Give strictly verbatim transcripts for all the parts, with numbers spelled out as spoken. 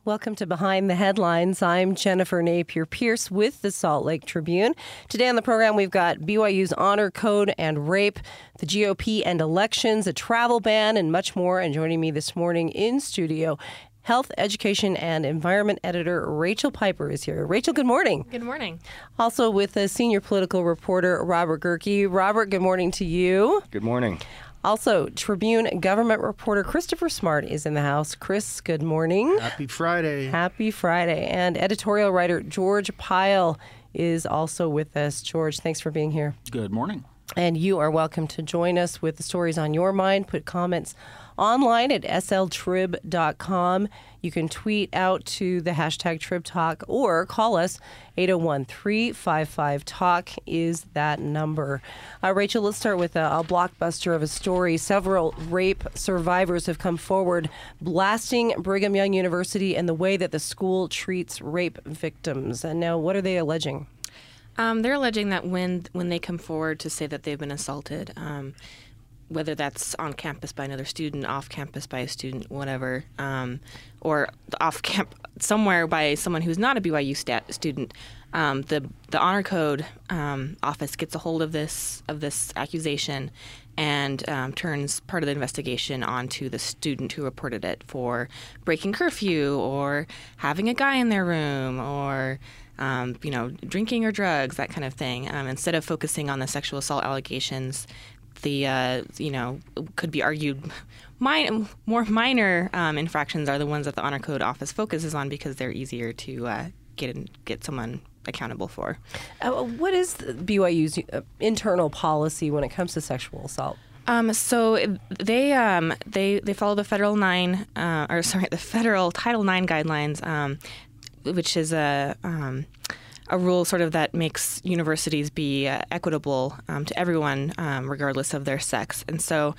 Welcome to Behind the Headlines. I'm Jennifer Napier-Pierce with the Salt Lake Tribune. Today on the program, we've got B Y U's honor code and rape, the G O P and elections, a travel ban, and much more. And joining me this morning in studio, Health, Education, and Environment Editor Rachel Piper is here. Rachel, good morning. Good morning. Also with the senior political reporter Robert Gehrke. Robert, good morning to you. Good morning. Also, Tribune government reporter Christopher Smart is in the house. Chris, good morning. Happy Friday. Happy Friday. And editorial writer George Pyle is also with us. George, thanks for being here. Good morning. And you are welcome to join us with the stories on your mind. Put comments online at s l trib dot com. You can tweet out to the hashtag TribTalk or call us. eight oh one, three five five, talk is that number. Uh, Rachel, let's start with a, a blockbuster of a story. Several rape survivors have come forward blasting Brigham Young University and the way that the school treats rape victims. And now, what are they alleging? Um, they're alleging that when when they come forward to say that they've been assaulted, um, whether that's on campus by another student, off campus by a student, whatever, um, or off camp somewhere by someone who's not a B Y U stat student, um, the the honor code um, office gets a hold of this of this accusation and um, turns part of the investigation onto the student who reported it for breaking curfew or having a guy in their room or Um, you know, drinking or drugs, that kind of thing. Um, instead of focusing on the sexual assault allegations, the, uh, you know, could be argued min- more minor um, infractions are the ones that the Honor Code Office focuses on because they're easier to uh, get in, get someone accountable for. Uh, what is the B Y U's uh, internal policy when it comes to sexual assault? Um, so they um, they they follow the federal nine, uh, or sorry, the federal Title nine guidelines. Um, which is a um, a rule sort of that makes universities be uh, equitable um, to everyone, um, regardless of their sex. And so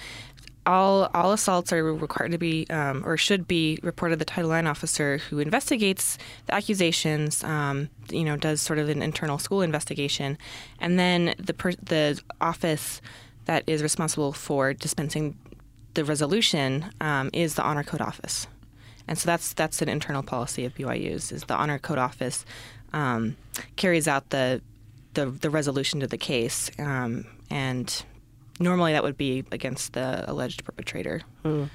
all all assaults are required to be um, or should be reported to the Title nine officer who investigates the accusations, um, you know, does sort of an internal school investigation. And then the per- the office that is responsible for dispensing the resolution um, is the Honor Code Office. And so that's that's an internal policy of B Y U's, is the Honor Code Office um, carries out the, the the resolution to the case. Um, and normally that would be against the alleged perpetrator. Mm.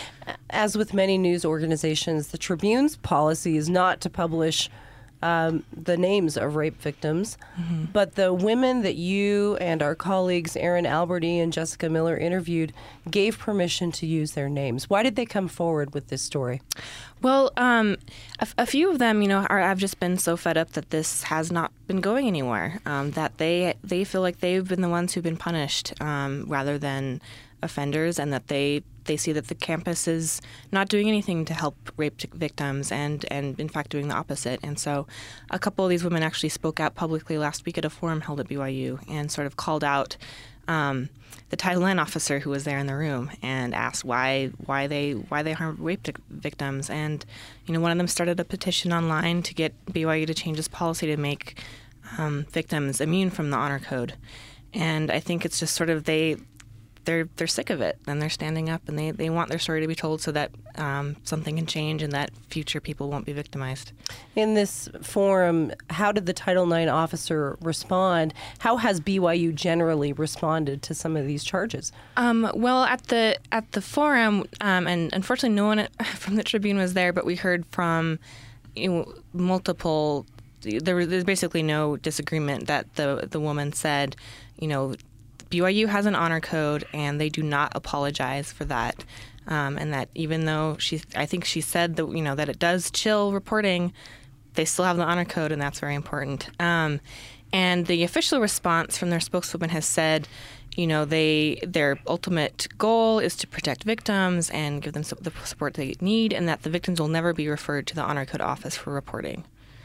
As with many news organizations, the Tribune's policy is not to publish um, the names of rape victims. Mm-hmm. But the women that you and our colleagues Erin Alberty and Jessica Miller interviewed gave permission to use their names. Why did they come forward with this story? Well, um, a, a few of them, you know, are, have just been so fed up that this has not been going anywhere, um, that they they feel like they've been the ones who've been punished um, rather than offenders, and that they they see that the campus is not doing anything to help rape victims and, and in fact, doing the opposite. And so a couple of these women actually spoke out publicly last week at a forum held at B Y U and sort of called out um, the Title nine officer who was there in the room and asked why why they why they harmed rape victims. And, you know, one of them started a petition online to get B Y U to change its policy to make um, victims immune from the honor code. And I think it's just sort of they... They're they're sick of it, and they're standing up, and they, they want their story to be told so that um, something can change and that future people won't be victimized. In this forum, how did the Title nine officer respond? How has B Y U generally responded to some of these charges? Um, well, at the at the forum, um, and unfortunately no one from the Tribune was there, but we heard from you know, multiple. There was, there's basically no disagreement that the the woman said, you know, B Y U has an honor code, and they do not apologize for that. Um, and that even though she, I think she said that you know that it does chill reporting, they still have the honor code, and that's very important. Um, and the official response from their spokeswoman has said, you know, they their ultimate goal is to protect victims and give them the support they need, and that the victims will never be referred to the honor code office for reporting,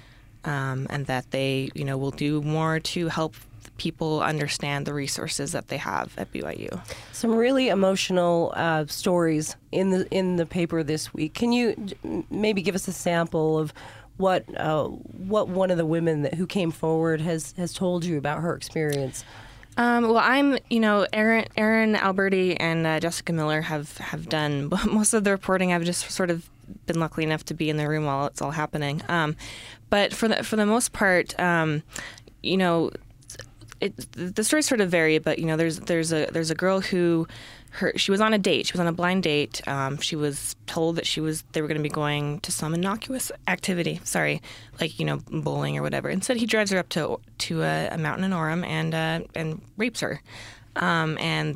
um, and that they, you know, will do more to help people understand the resources that they have at B Y U. Some really emotional uh, stories in the in the paper this week. Can you maybe give us a sample of what uh, what one of the women that, who came forward has, has told you about her experience? Um, well, I'm, you know, Erin, Erin Alberty and uh, Jessica Miller have, have done most of the reporting. I've just sort of been lucky enough to be in the room while it's all happening. Um, but for the for the most part, um, you know, it, the stories sort of vary. But you know, there's there's a there's a girl who. Her, she was on a date. She was on a blind date. Um, she was told that she was they were going to be going to some innocuous activity. Sorry, like you know bowling or whatever. Instead, he drives her up to to a, a mountain in Orem and uh, and rapes her. Um, and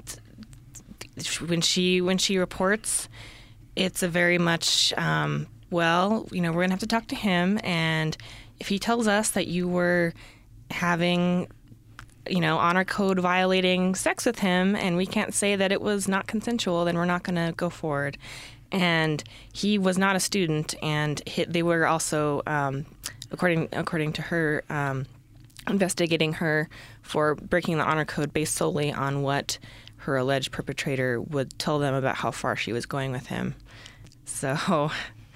when she when she reports, it's a very much um, well, you know, we're going to have to talk to him, and if he tells us that you were having you know, honor code violating sex with him, and we can't say that it was not consensual, then we're not going to go forward. And he was not a student, and he, they were also, um, according according to her, um, investigating her for breaking the honor code based solely on what her alleged perpetrator would tell them about how far she was going with him. So,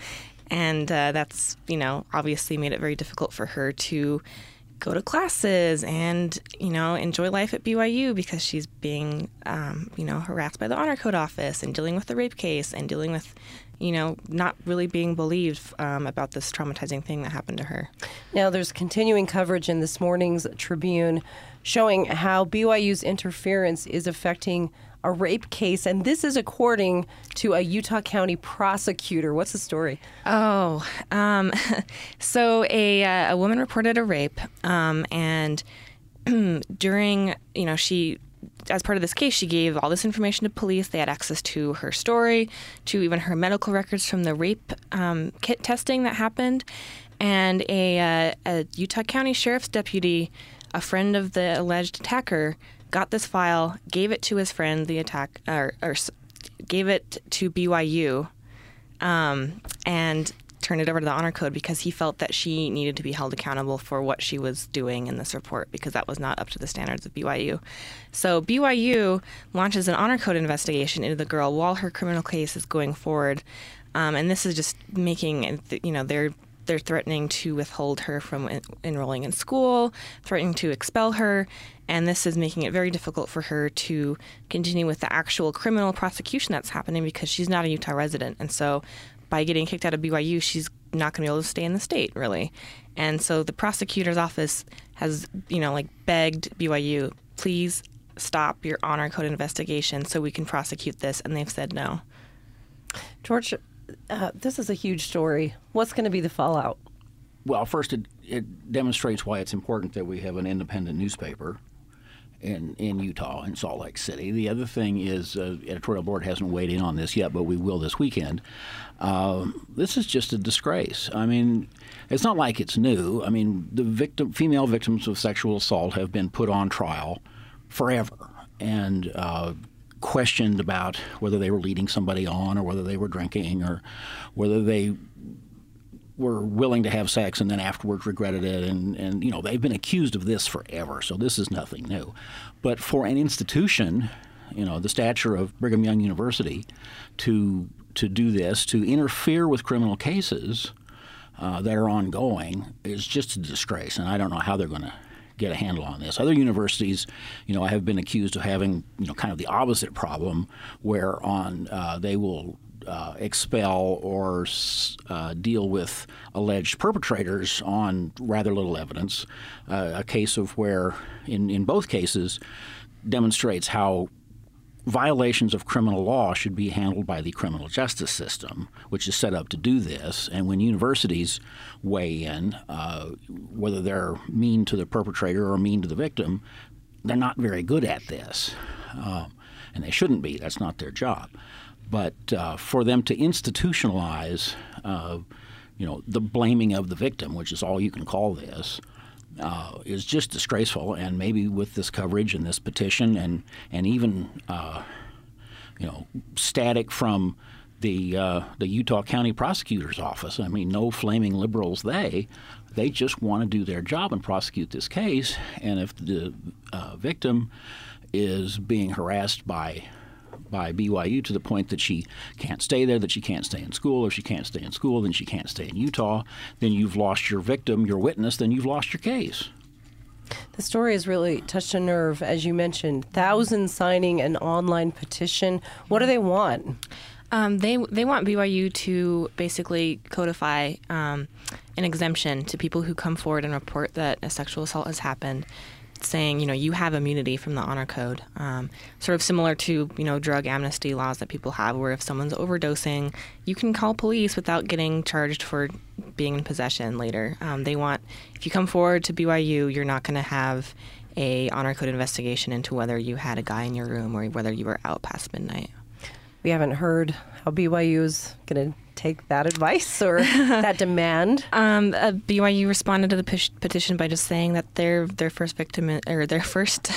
and uh, that's, you know, obviously made it very difficult for her to go to classes and, you know, enjoy life at B Y U because she's being, um, you know, harassed by the Honor Code office and dealing with the rape case and dealing with, you know, not really being believed um, about this traumatizing thing that happened to her. Now, there's continuing coverage in this morning's Tribune showing how B Y U's interference is affecting a rape case, and this is according to a Utah County prosecutor. What's the story? Oh, um, so a uh, a woman reported a rape, um, and during, you know, she, as part of this case, she gave all this information to police. They had access to her story, to even her medical records from the rape um, kit testing that happened, and a, uh, a Utah County Sheriff's deputy, a friend of the alleged attacker, got this file, gave it to his friend, the attack, or, or gave it to B Y U, um, and turned it over to the Honor Code because he felt that she needed to be held accountable for what she was doing in this report because that was not up to the standards of B Y U. So B Y U launches an Honor Code investigation into the girl while her criminal case is going forward, um, and this is just making, you know, they're They're threatening to withhold her from en- enrolling in school, threatening to expel her, and this is making it very difficult for her to continue with the actual criminal prosecution that's happening because she's not a Utah resident. And so by getting kicked out of B Y U, she's not going to be able to stay in the state, really. And so the prosecutor's office has, you know, like begged B Y U, please stop your Honor Code investigation so we can prosecute this, and they've said no. George, Uh, this is a huge story. What's going to be the fallout? Well, first, it, it demonstrates why it's important that we have an independent newspaper in, in Utah, in Salt Lake City. The other thing is, uh, editorial board hasn't weighed in on this yet, but we will this weekend. Um, this is just a disgrace. I mean, it's not like it's new. I mean, the victim, female victims of sexual assault have been put on trial forever, and uh, questioned about whether they were leading somebody on or whether they were drinking or whether they were willing to have sex and then afterwards regretted it. And, and, you know, they've been accused of this forever, so this is nothing new. But for an institution, you know, the stature of Brigham Young University, to to do this, to interfere with criminal cases uh, that are ongoing is just a disgrace. And I don't know how they're going to get a handle on this. Other universities, you know, have been accused of having, you know, kind of the opposite problem, where on uh, they will uh, expel or uh, deal with alleged perpetrators on rather little evidence. Uh, a case of where, in in both cases, demonstrates how violations of criminal law should be handled by the criminal justice system, which is set up to do this. And when universities weigh in, uh, whether they're mean to the perpetrator or mean to the victim, they're not very good at this. Uh, and they shouldn't be. That's not their job. But uh, for them to institutionalize, uh, you know, the blaming of the victim, which is all you can call this, Uh, is just disgraceful. And maybe with this coverage and this petition and and even uh, you know static from the uh, the Utah County Prosecutor's Office. I mean, no flaming liberals. They they just want to do their job and prosecute this case. And if the uh, victim is being harassed by by B Y U to the point that she can't stay there, that she can't stay in school. If she can't stay in school, then she can't stay in Utah. Then you've lost your victim, your witness, then you've lost your case. The story has really touched a nerve, as you mentioned. Thousands signing an online petition. What do they want? Um, they they want B Y U to basically codify um, an exemption to people who come forward and report that a sexual assault has happened, saying, you know, you have immunity from the honor code, um, sort of similar to, you know, drug amnesty laws that people have, where if someone's overdosing, you can call police without getting charged for being in possession later. Um, they want, if you come forward to B Y U, you're not going to have a honor code investigation into whether you had a guy in your room or whether you were out past midnight. We haven't heard how B Y U is going to take that advice or that demand. Um, uh, B Y U responded to the pe- petition by just saying that their their first victim is, or their first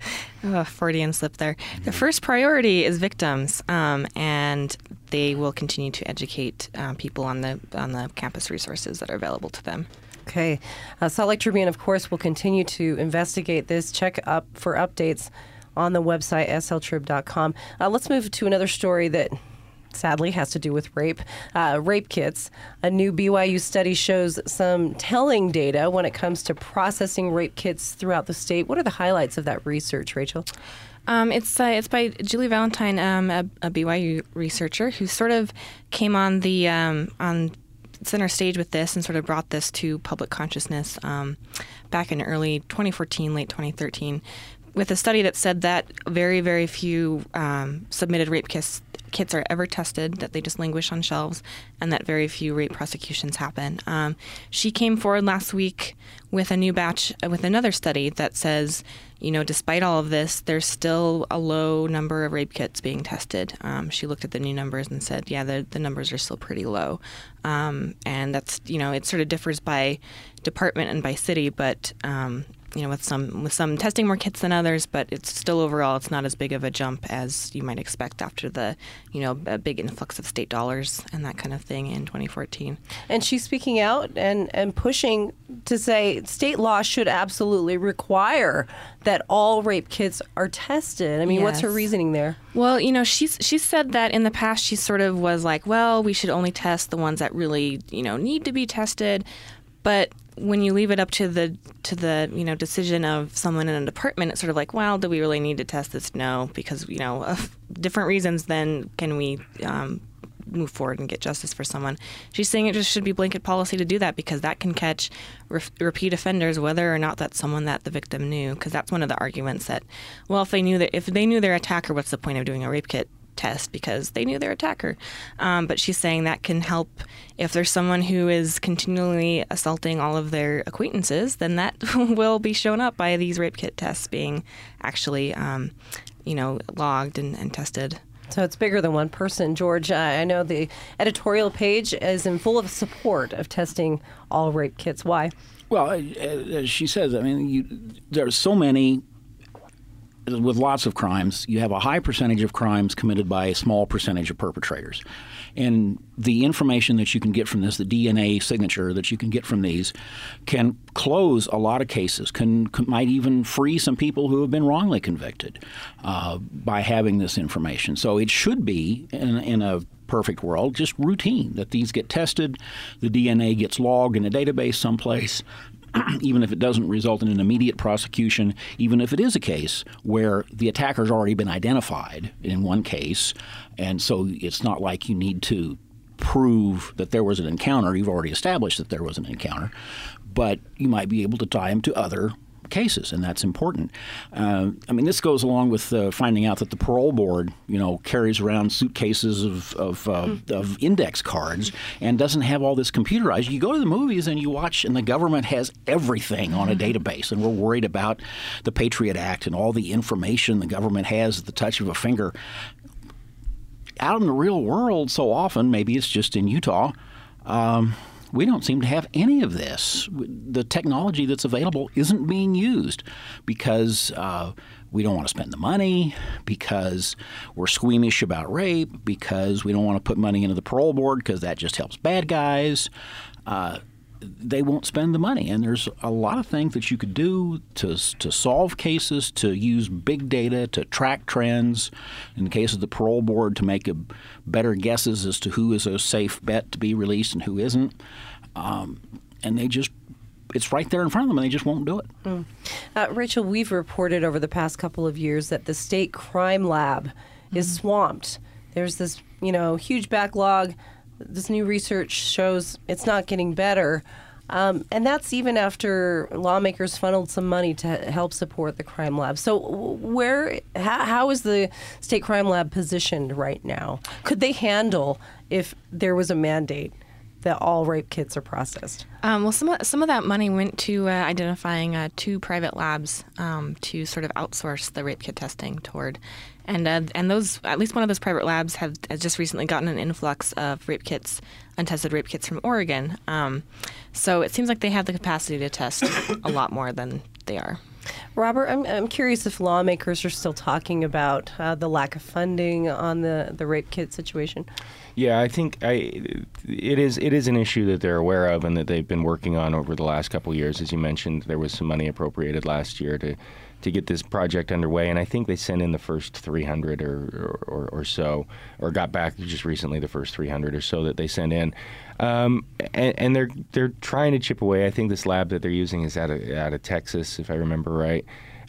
oh, Freudian slip there. Their first priority is victims, um, and they will continue to educate um, people on the on the campus resources that are available to them. Okay, uh, Salt Lake Tribune, of course, will continue to investigate this. Check up for updates on the website S L trib dot com. Uh, let's move to another story that sadly has to do with rape. Uh, rape kits. A new B Y U study shows some telling data when it comes to processing rape kits throughout the state. What are the highlights of that research, Rachel? Um, it's uh, it's by Julie Valentine, um, a, a B Y U researcher who sort of came on the um, on center stage with this and sort of brought this to public consciousness um, back in early twenty fourteen, late twenty thirteen, with a study that said that very, very few um, submitted rape kits kits are ever tested, that they just languish on shelves, and that very few rape prosecutions happen. Um, she came forward last week with a new batch, uh, with another study that says, you know, despite all of this, there's still a low number of rape kits being tested. Um, she looked at the new numbers and said, yeah, the, the numbers are still pretty low. Um, and that's, you know, it sort of differs by department and by city, but um, you know, with some with some testing more kits than others, but it's still overall it's not as big of a jump as you might expect after the, you know, a big influx of state dollars and that kind of thing in twenty fourteen. And she's speaking out and, and pushing to say state law should absolutely require that all rape kits are tested. I mean, Yes. what's her reasoning there? Well, you know, she's she's said that in the past she sort of was like, well, we should only test the ones that really, you know, need to be tested. But when you leave it up to the to the you know decision of someone in a department, it's sort of like, well, do we really need to test this? No, because you know, of different reasons. Then can we um, move forward and get justice for someone? She's saying it just should be blanket policy to do that because that can catch re- repeat offenders, whether or not that's someone that the victim knew. Because that's one of the arguments that, well, if they knew that if they knew their attacker, what's the point of doing a rape kit test because they knew their attacker. Um, but she's saying that can help if there's someone who is continually assaulting all of their acquaintances, then that will be shown up by these rape kit tests being actually, um, you know, logged and, and tested. So it's bigger than one person. George, uh, I know the editorial page is in full of support of testing all rape kits. Why? Well, as she says, I mean, you, there are so many. With lots of crimes, you have a high percentage of crimes committed by a small percentage of perpetrators. And the information that you can get from this, the D N A signature that you can get from these, can close a lot of cases, can, can might even free some people who have been wrongly convicted uh, by having this information. So it should be, in, in a perfect world, just routine that these get tested, the D N A gets logged in a database someplace. Even if it doesn't result in an immediate prosecution, even if it is a case where the attacker's already been identified in one case, and so it's not like you need to prove that there was an encounter. You've already established that there was an encounter, but you might be able to tie them to other cases, and that's important. Uh, I mean, this goes along with uh, finding out that the parole board, you know, carries around suitcases of of, uh, mm-hmm. of index cards and doesn't have all this computerized. You go to the movies and you watch, and the government has everything on a database, and we're worried about the Patriot Act and all the information the government has at the touch of a finger. Out in the real world, so often, maybe it's just in Utah, um, we don't seem to have any of this. The technology that's available isn't being used because uh, we don't want to spend the money, because we're squeamish about rape, because we don't want to put money into the parole board because that just helps bad guys. Uh, they won't spend the money. And there's a lot of things that you could do to to solve cases, to use big data, to track trends. In the case of the parole board, to make a better guesses as to who is a safe bet to be released and who isn't. Um, and they just, it's right there in front of them, and they just won't do it. Mm. Uh, Rachel, we've reported over the past couple of years that the state crime lab mm-hmm. is swamped. there's this, you know, huge backlog. This new research shows it's not getting better. Um, and that's even after lawmakers funneled some money to help support the crime lab. So where, how, how is the state crime lab positioned right now? Could they handle if there was a mandate that all rape kits are processed? Um, well, some of, some of that money went to uh, identifying uh, two private labs um, to sort of outsource the rape kit testing toward. And uh, and those, at least one of those private labs have has just recently gotten an influx of rape kits, untested rape kits from Oregon. Um, so it seems like they have the capacity to test a lot more than they are. Robert, I'm I'm curious if lawmakers are still talking about uh, the lack of funding on the, the rape kit situation. Yeah, I think I, it is it is an issue that they're aware of and that they've been working on over the last couple of years. As you mentioned, there was some money appropriated last year to to get this project underway, and I think they sent in the first three hundred or, or, or so, or got back just recently the first three hundred or so that they sent in, um, and, and they're they're trying to chip away. I think this lab that they're using is out of out of Texas, if I remember right,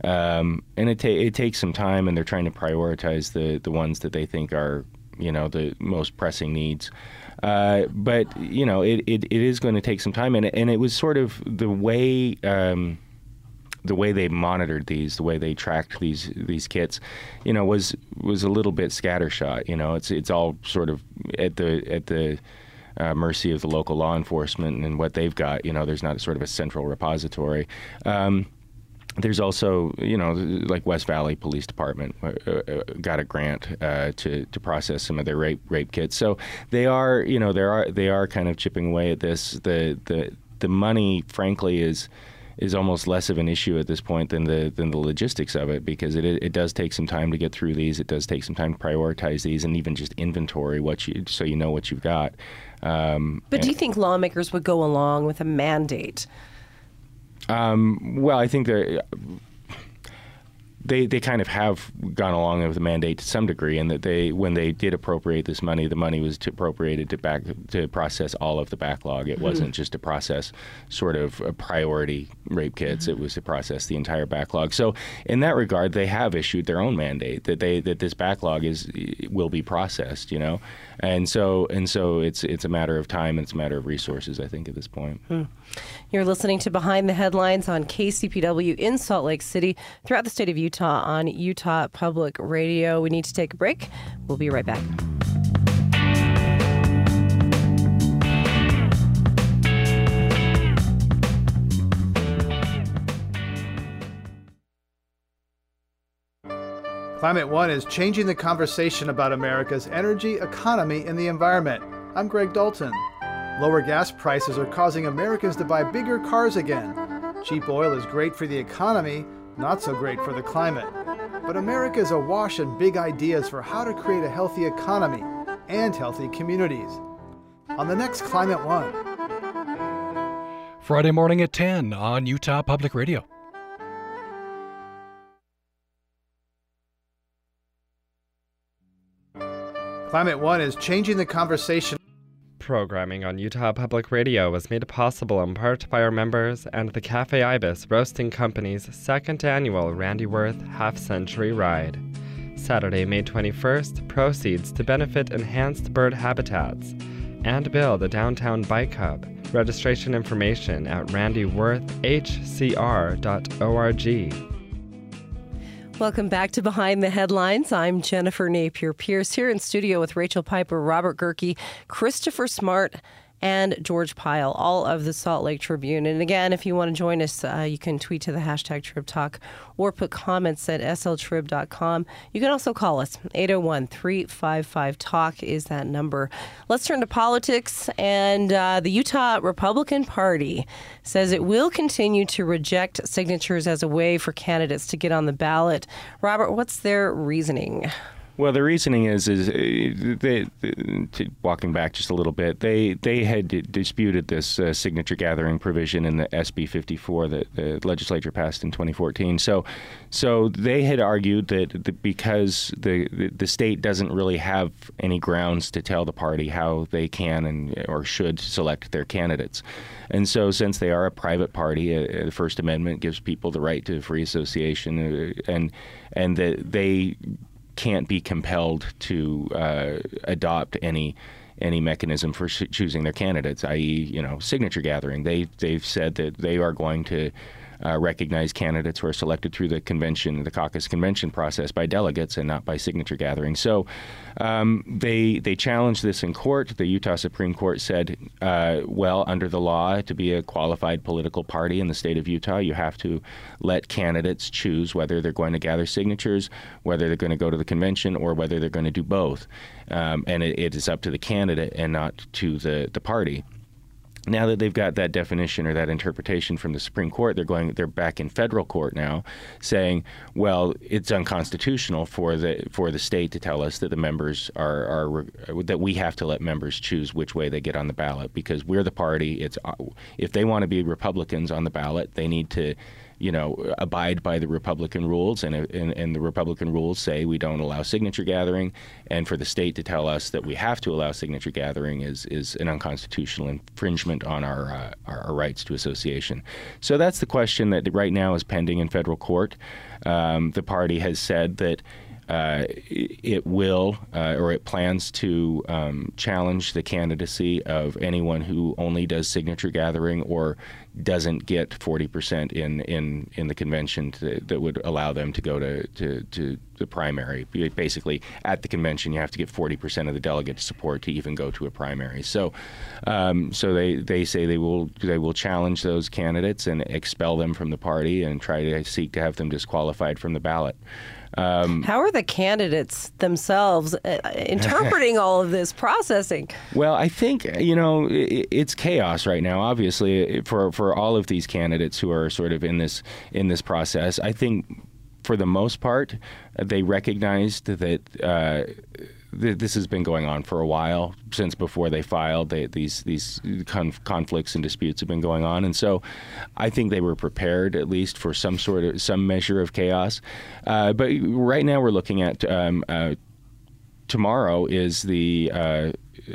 um, and it ta- it takes some time, and they're trying to prioritize the the ones that they think are, you know, the most pressing needs. Uh, but you know, it, it it is going to take some time, and and it was sort of the way. Um, the way they monitored these, the way they tracked these these kits, you know, was was a little bit scattershot. You know, it's it's all sort of at the at the uh, mercy of the local law enforcement and what they've got. You know, there's not sort of a central repository. Um, there's also, you know, like West Valley Police Department uh, uh, got a grant uh, to to process some of their rape rape kits. So they are, you know, they are they are kind of chipping away at this. The the the money, frankly, is. is almost less of an issue at this point than the than the logistics of it, because it it does take some time to get through these. It does take some time to prioritize these and even just inventory what you so you know what you've got. Um, but do you think lawmakers would go along with a mandate? Um, well, I think they're. They they kind of have gone along with the mandate to some degree, and that they when they did appropriate this money, the money was to appropriated to back to process all of the backlog. It mm-hmm. wasn't just to process sort of a priority rape kits; mm-hmm. it was to process the entire backlog. So, in that regard, they have issued their own mandate that they that this backlog is will be processed. You know, and so and so it's it's a matter of time and it's a matter of resources, I think, at this point. Mm. You're listening to Behind the Headlines on K C P W in Salt Lake City, throughout the state of Utah on Utah Public Radio. We need to take a break. We'll be right back. Climate One is changing the conversation about America's energy, economy, and the environment. I'm Greg Dalton. Lower gas prices are causing Americans to buy bigger cars again. Cheap oil is great for the economy, not so great for the climate. But America is awash in big ideas for how to create a healthy economy and healthy communities. On the next Climate One. Friday morning at ten on Utah Public Radio. Climate One is changing the conversation. Programming on Utah Public Radio was made possible in part by our members and the Cafe Ibis Roasting Company's second annual Randy Worth Half Century Ride. Saturday, May twenty-first, proceeds to benefit enhanced bird habitats and build a downtown bike hub. Registration information at randy worth h c r dot org. Welcome back to Behind the Headlines. I'm Jennifer Napier-Pierce here in studio with Rachel Piper, Robert Gerke, Christopher Smart, and George Pyle, all of the Salt Lake Tribune. And again, if you want to join us, uh, you can tweet to the hashtag TribTalk or put comments at s l trib dot com. You can also call us. eight oh one, three five five, talk is that number. Let's turn to politics. And uh, the Utah Republican Party says it will continue to reject signatures as a way for candidates to get on the ballot. Robert, what's their reasoning? Well, the reasoning is, is uh, they, to, walking back just a little bit, they they had d- disputed this uh, signature gathering provision in the S B fifty-four that the legislature passed in twenty fourteen. So, so they had argued that the, because the, the the state doesn't really have any grounds to tell the party how they can and or should select their candidates, and so since they are a private party, uh, the First Amendment gives people the right to free association, uh, and and that they can't be compelled to uh, adopt any any mechanism for sh- choosing their candidates, that is, you know, signature gathering. They they've said that they are going to Uh, recognize candidates who are selected through the convention, the caucus convention process by delegates and not by signature gathering. So um, they they challenged this in court. The Utah Supreme Court said, uh, well, under the law, to be a qualified political party in the state of Utah, you have to let candidates choose whether they're going to gather signatures, whether they're going to go to the convention, or whether they're going to do both. Um, and it, it is up to the candidate and not to the, the party. Now that they've got that definition or that interpretation from the Supreme Court, they're going. They're back in federal court now, saying, "Well, it's unconstitutional for the for the state to tell us that the members are, are that we have to let members choose which way they get on the ballot because we're the party. It's if they want to be Republicans on the ballot, they need to." you know, abide by the Republican rules, and, and and the Republican rules say we don't allow signature gathering, and for the state to tell us that we have to allow signature gathering is is an unconstitutional infringement on our uh, our, our rights to association. So that's the question that right now is pending in federal court. Um, the party has said that Uh, it will, uh, or it plans to um, challenge the candidacy of anyone who only does signature gathering or doesn't get forty percent in, in, in the convention to, that would allow them to go to, to, to the primary. Basically, at the convention, you have to get forty percent of the delegate support to even go to a primary. So, um, so they, they say they will they will challenge those candidates and expel them from the party and try to seek to have them disqualified from the ballot. Um, How are the candidates themselves uh, interpreting all of this processing? Well, I think, you know, it, it's chaos right now, obviously, for, for all of these candidates who are sort of in this in this process. I think for the most part, they recognized that uh, th- this has been going on for a while, since before they filed. They, these these conf- conflicts and disputes have been going on, and so I think they were prepared at least for some sort of some measure of chaos. Uh, but right now, we're looking at um, uh, tomorrow is the. Uh,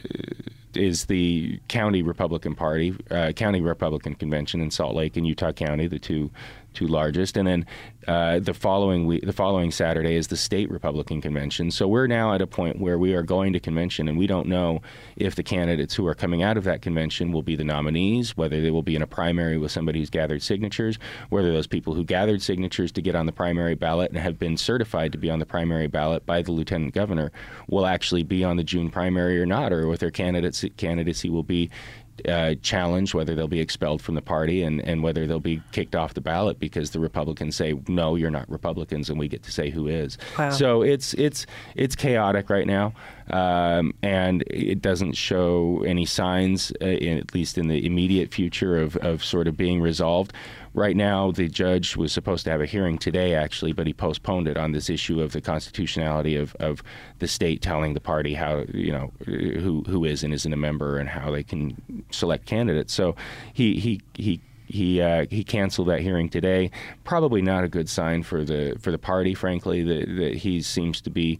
is the county Republican Party, uh, county Republican convention in Salt Lake and Utah County, the two two largest, and then uh, the following week, the following Saturday is the state Republican convention. So we're now at a point where we are going to convention, and we don't know if the candidates who are coming out of that convention will be the nominees, whether they will be in a primary with somebody who's gathered signatures, whether those people who gathered signatures to get on the primary ballot and have been certified to be on the primary ballot by the lieutenant governor will actually be on the June primary or not, or with their candidates candidacy will be Uh, challenge, whether they'll be expelled from the party and, and whether they'll be kicked off the ballot because the Republicans say, no, you're not Republicans, and we get to say who is. Wow. So it's it's it's chaotic right now, um, and it doesn't show any signs, uh, in, at least in the immediate future, of, of sort of being resolved. Right now, the judge was supposed to have a hearing today, actually, but he postponed it on this issue of the constitutionality of, of the state telling the party how, you know, who who is and isn't a member and how they can select candidates. So he he he. He uh, he canceled that hearing today. Probably not a good sign for the for the party, frankly. That, that he seems to be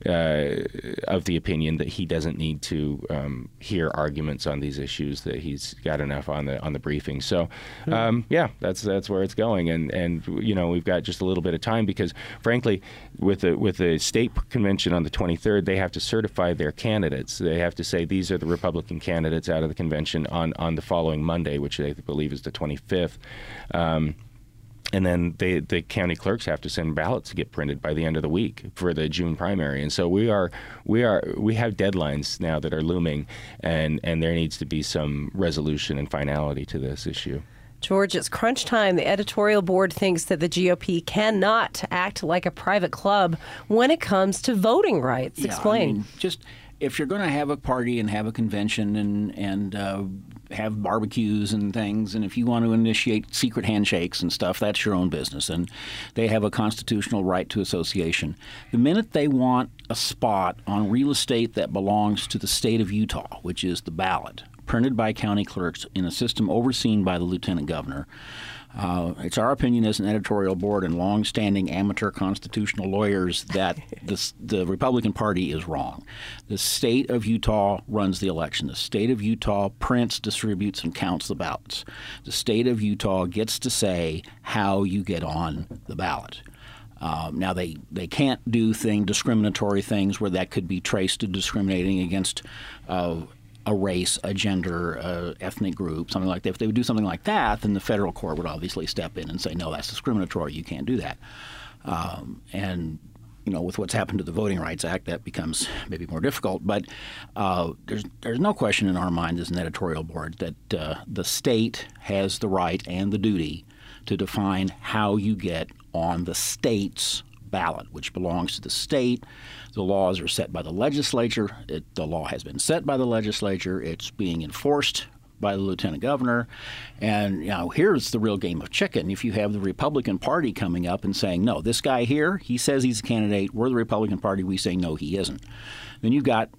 uh, of the opinion that he doesn't need to um, hear arguments on these issues. That he's got enough on the on the briefing. So um, yeah, that's that's where it's going. And and you know we've got just a little bit of time because frankly, with the with the state convention on the twenty-third, they have to certify their candidates. They have to say these are the Republican candidates out of the convention on, on the following Monday, which they believe is the twenty-fifth. Um, And then they, the county clerks have to send ballots to get printed by the end of the week for the June primary. And so we are, we are, we have deadlines now that are looming, and, and there needs to be some resolution and finality to this issue. George, it's crunch time. The editorial board thinks that the G O P cannot act like a private club when it comes to voting rights. Yeah, Explain. I mean, just if you're going to have a party and have a convention and and uh, have barbecues and things, and if you want to initiate secret handshakes and stuff, that's your own business. And they have a constitutional right to association. The minute they want a spot on real estate that belongs to the state of Utah, which is the ballot, printed by county clerks in a system overseen by the lieutenant governor, Uh, it's our opinion as an editorial board and long-standing amateur constitutional lawyers that this, the Republican Party is wrong. The state of Utah runs the election. The state of Utah prints, distributes, and counts the ballots. The state of Utah gets to say how you get on the ballot. Um, now, they, they can't do thing, discriminatory things where that could be traced to discriminating against uh, a race, a gender, uh, ethnic group, something like that. If they would do something like that, then the federal court would obviously step in and say, no, that's discriminatory. You can't do that. Um, and, you know, with what's happened to the Voting Rights Act, that becomes maybe more difficult. But uh, there's there's no question in our mind as an editorial board that uh, the state has the right and the duty to define how you get on the state's ballot, which belongs to the state. The laws are set by the legislature. It, the law has been set by the legislature. It's being enforced by the lieutenant governor. And, you know, here's the real game of chicken. If you have the Republican Party coming up and saying, no, this guy here, he says he's a candidate. We're the Republican Party. We say, no, he isn't. Then you've got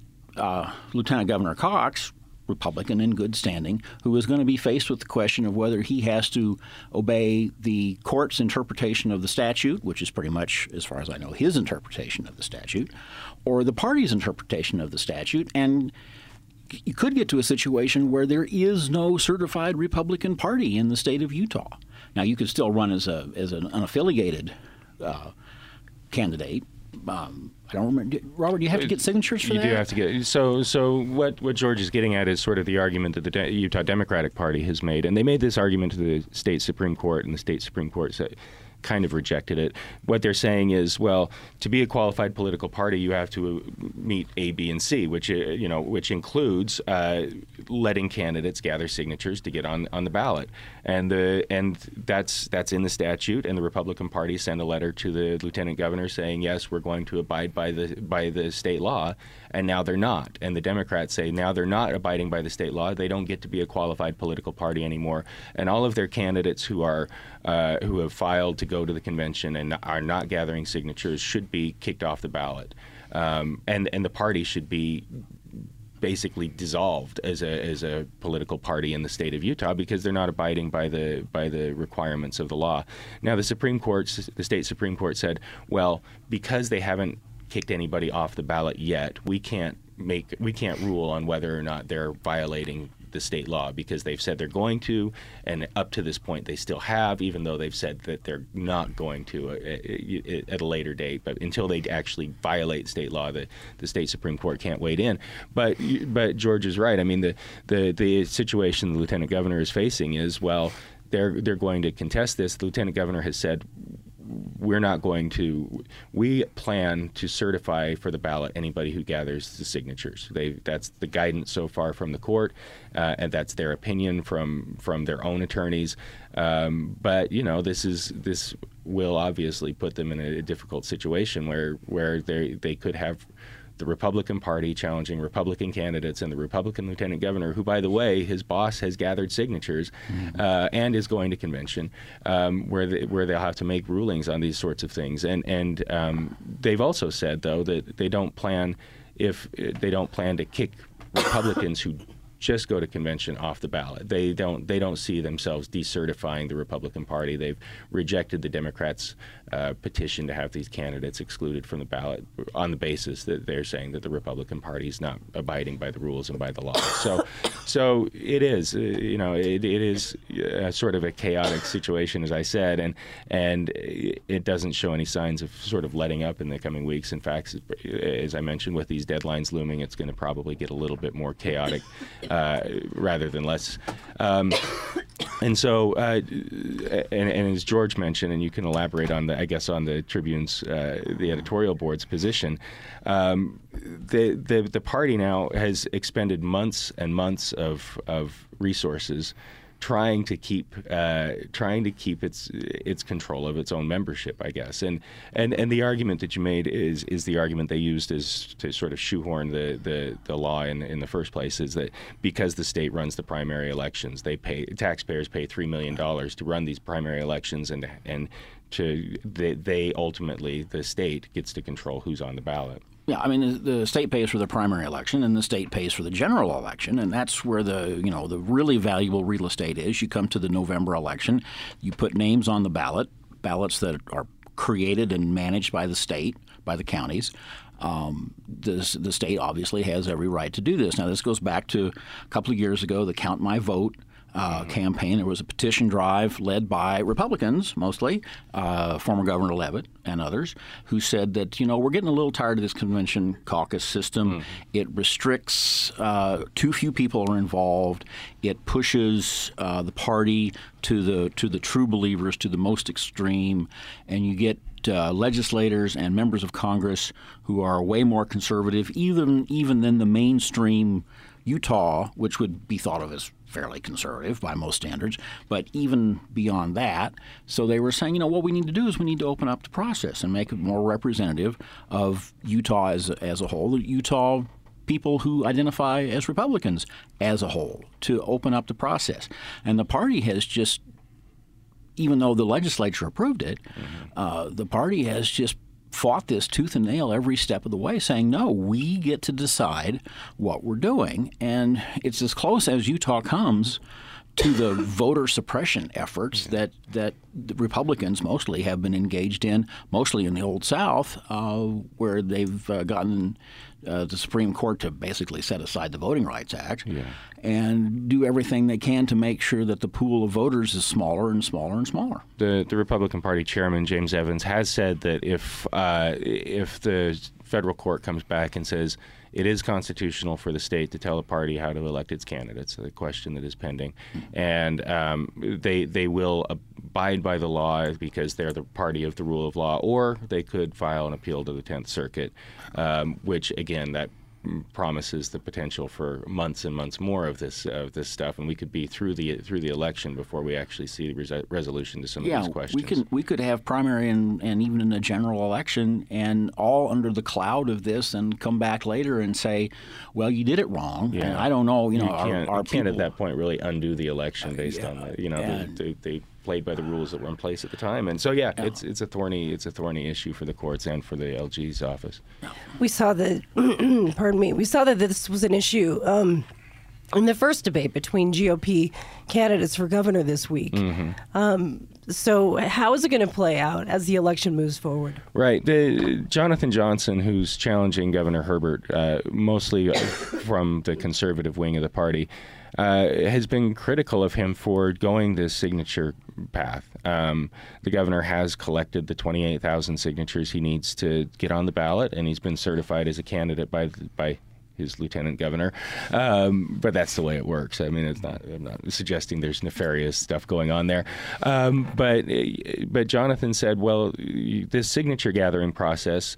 uh, Lieutenant Governor Cox, Republican in good standing, who is going to be faced with the question of whether he has to obey the court's interpretation of the statute, which is pretty much, as far as I know, his interpretation of the statute, or the party's interpretation of the statute. And you could get to a situation where there is no certified Republican Party in the state of Utah. Now, you could still run as a as an unaffiliated uh, candidate. Um, I don't remember. Robert, do you have to get signatures for you that? You do have to get. So, so what, what George is getting at is sort of the argument that the De- Utah Democratic Party has made, and they made this argument to the state Supreme Court, and the state Supreme Court said, kind of rejected it. What they're saying is, well, to be a qualified political party, you have to meet A, B, and C, which uh, you know, which includes uh, letting candidates gather signatures to get on, on the ballot, and the and that's that's in the statute. And the Republican Party sent a letter to the lieutenant governor saying, yes, we're going to abide by the by the state law, and now they're not. And the Democrats say now they're not abiding by the state law. They don't get to be a qualified political party anymore, and all of their candidates who are uh, who have filed to go to the convention and are not gathering signatures should be kicked off the ballot, um, and and the party should be basically dissolved as a as a political party in the state of Utah because they're not abiding by the by the requirements of the law. Now, the Supreme Court, the state Supreme Court said, well, because they haven't kicked anybody off the ballot yet, we can't make we can't rule on whether or not they're violating the state law because they've said they're going to, and up to this point they still have, even though they've said that they're not going to uh, at a later date. But until they actually violate state law, the, the state Supreme Court can't wade in. But but George is right. I mean, the the, the situation the lieutenant governor is facing is, well, they're they're going to contest this. The lieutenant governor has said, we're not going to, we plan to certify for the ballot anybody who gathers the signatures. They, that's the guidance so far from the court, uh, and that's their opinion from from their own attorneys. Um, but, you know, this is this will obviously put them in a, a difficult situation where, where they they could have the Republican Party challenging Republican candidates and the Republican lieutenant governor, who, by the way, his boss has gathered signatures mm-hmm. uh, and is going to convention, um, where they, where they'll have to make rulings on these sorts of things. And and um, they've also said, though, that they don't plan if they don't plan to kick Republicans who just go to convention off the ballot. They don't they don't see themselves decertifying the Republican Party. They've rejected the Democrats' uh, petition to have these candidates excluded from the ballot on the basis that they're saying that the Republican Party is not abiding by the rules and by the law. So so it is, uh, you know, it, it is uh, sort of a chaotic situation, as I said, and and it doesn't show any signs of sort of letting up in the coming weeks. In fact, as I mentioned, with these deadlines looming, it's going to probably get a little bit more chaotic Uh, rather than less. Um, and so, uh, and, and as George mentioned, and you can elaborate on the, I guess, on the Tribune's, uh, the editorial board's position, um, the, the the party now has expended months and months of of resources trying to keep uh, trying to keep its its control of its own membership, I guess. And and, and the argument that you made is is the argument they used is to sort of shoehorn the, the, the law in in the first place, is that because the state runs the primary elections, they pay taxpayers pay three million dollars to run these primary elections, and and to they, they ultimately the state gets to control who's on the ballot. Yeah, I mean, the state pays for the primary election, and the state pays for the general election, and that's where the, you know, the really valuable real estate is. You come to the November election, you put names on the ballot, ballots that are created and managed by the state, by the counties. Um, this, the state obviously has every right to do this. Now, this goes back to a couple of years ago, the Count My Vote uh, campaign. There was a petition drive led by Republicans, mostly, uh, former Governor Leavitt and others, who said that, you know, we're getting a little tired of this convention caucus system. Mm. It restricts, uh, too few people are involved. It pushes uh, the party to the to the true believers, to the most extreme, and you get uh, legislators and members of Congress who are way more conservative, even even than the mainstream Utah, which would be thought of as fairly conservative by most standards, but even beyond that. So they were saying, you know, what we need to do is we need to open up the process and make it more representative of Utah as a, as a whole, the Utah people who identify as Republicans as a whole, to open up the process. And the party has just, even though the legislature approved it, mm-hmm. uh, the party has just fought this tooth and nail every step of the way, saying, no, we get to decide what we're doing. And it's as close as Utah comes to the voter suppression efforts that, that the Republicans mostly have been engaged in, mostly in the Old South, uh, where they've uh, gotten uh, the Supreme Court to basically set aside the Voting Rights Act yeah. and do everything they can to make sure that the pool of voters is smaller and smaller and smaller. The, the Republican Party chairman, James Evans, has said that if uh, if the federal court comes back and says it is constitutional for the state to tell a party how to elect its candidates, the question that is pending, and um, they they will abide by the law because they're the party of the rule of law, or they could file an appeal to the Tenth Circuit, um, which, again, that promises the potential for months and months more of this of this stuff, and we could be through the through the election before we actually see the res- resolution to some yeah, of these questions. we could we could have primary and, and even in a general election, and all under the cloud of this, and come back later and say, well, you did it wrong. Yeah. And I don't know, you know, you can't, our, our you can't people, at that point really undo the election based uh, yeah, on the, you know, and, they, they played by the rules that were in place at the time, and so yeah, yeah, it's it's a thorny it's a thorny issue for the courts and for the L G's office. We saw that. pardon me. We saw that this was an issue um, in the first debate between G O P candidates for governor this week. Mm-hmm. Um, so how is it going to play out as the election moves forward? Right. The, Jonathan Johnson, who's challenging Governor Herbert, uh, mostly from the conservative wing of the party, uh, has been critical of him for going this signature path. Um, the governor has collected the twenty-eight thousand signatures he needs to get on the ballot, and he's been certified as a candidate by by his lieutenant governor. Um, but that's the way it works. I mean, it's not, I'm not suggesting there's nefarious stuff going on there. Um, but but Jonathan said, well, this signature gathering process